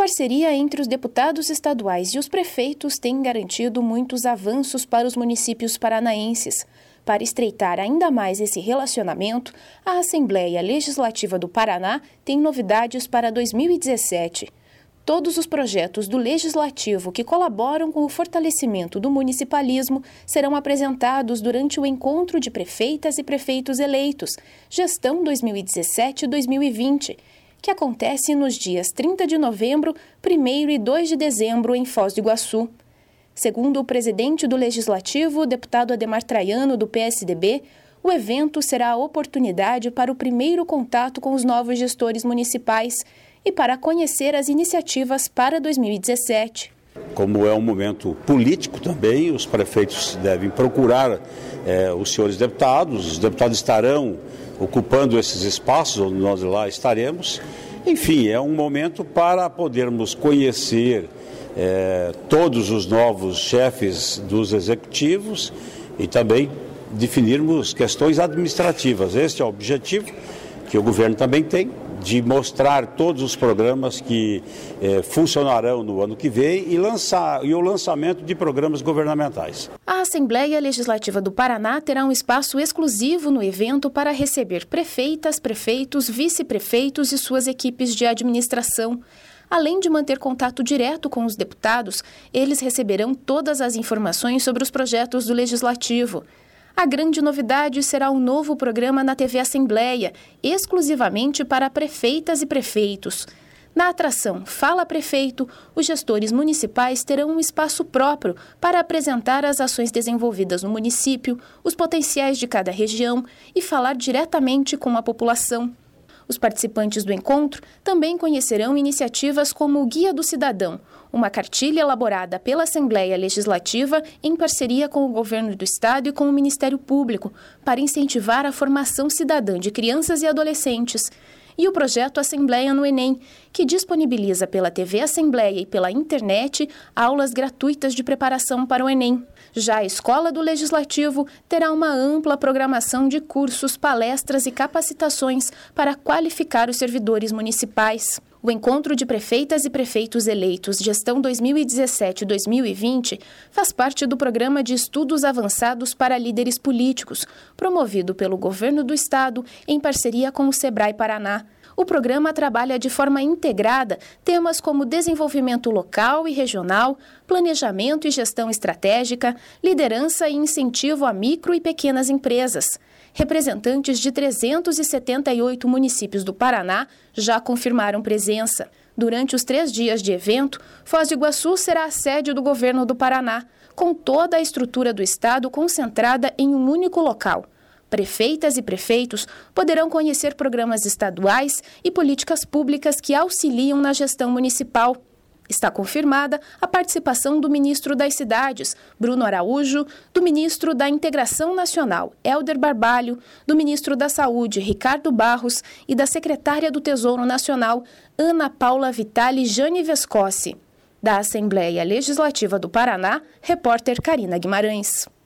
parceria entre os deputados estaduais e os prefeitos tem garantido muitos avanços para os municípios paranaenses. Para estreitar ainda mais esse relacionamento, a Assembleia Legislativa do Paraná tem novidades para 2017. Todos os projetos do Legislativo que colaboram com o fortalecimento do municipalismo serão apresentados durante o encontro de prefeitas e prefeitos eleitos, Gestão 2017-2020, que acontece nos dias 30 de novembro, 1º e 2 de dezembro em Foz do Iguaçu. Segundo o presidente do Legislativo, o deputado Ademar Traiano, do PSDB, o evento será a oportunidade para o primeiro contato com os novos gestores municipais e para conhecer as iniciativas para 2017. Como é um momento político também, os prefeitos devem procurar os senhores deputados, os deputados estarão ocupando esses espaços, onde nós lá estaremos. Enfim, é um momento para podermos conhecer todos os novos chefes dos executivos e também definirmos questões administrativas. Este é o objetivo que o governo também tem, de mostrar todos os programas que funcionarão no ano que vem e o lançamento de programas governamentais. A Assembleia Legislativa do Paraná terá um espaço exclusivo no evento para receber prefeitas, prefeitos, vice-prefeitos e suas equipes de administração. Além de manter contato direto com os deputados, eles receberão todas as informações sobre os projetos do Legislativo. A grande novidade será um novo programa na TV Assembleia, exclusivamente para prefeitas e prefeitos. Na atração Fala Prefeito, os gestores municipais terão um espaço próprio para apresentar as ações desenvolvidas no município, os potenciais de cada região e falar diretamente com a população. Os participantes do encontro também conhecerão iniciativas como o Guia do Cidadão, uma cartilha elaborada pela Assembleia Legislativa em parceria com o Governo do Estado e com o Ministério Público, para incentivar a formação cidadã de crianças e adolescentes, e o projeto Assembleia no Enem, que disponibiliza pela TV Assembleia e pela internet aulas gratuitas de preparação para o Enem. Já a Escola do Legislativo terá uma ampla programação de cursos, palestras e capacitações para qualificar os servidores municipais. O encontro de prefeitas e prefeitos eleitos Gestão 2017-2020 faz parte do Programa de Estudos Avançados para Líderes Políticos, promovido pelo Governo do Estado em parceria com o Sebrae Paraná. O programa trabalha de forma integrada temas como desenvolvimento local e regional, planejamento e gestão estratégica, liderança e incentivo a micro e pequenas empresas. Representantes de 378 municípios do Paraná já confirmaram presença. Durante os 3 dias de evento, Foz do Iguaçu será a sede do Governo do Paraná, com toda a estrutura do Estado concentrada em um único local. Prefeitas e prefeitos poderão conhecer programas estaduais e políticas públicas que auxiliam na gestão municipal. Está confirmada a participação do ministro das Cidades, Bruno Araújo, do ministro da Integração Nacional, Hélder Barbalho, do ministro da Saúde, Ricardo Barros, e da secretária do Tesouro Nacional, Ana Paula Vitali Jane Vescosi. Da Assembleia Legislativa do Paraná, repórter Karina Guimarães.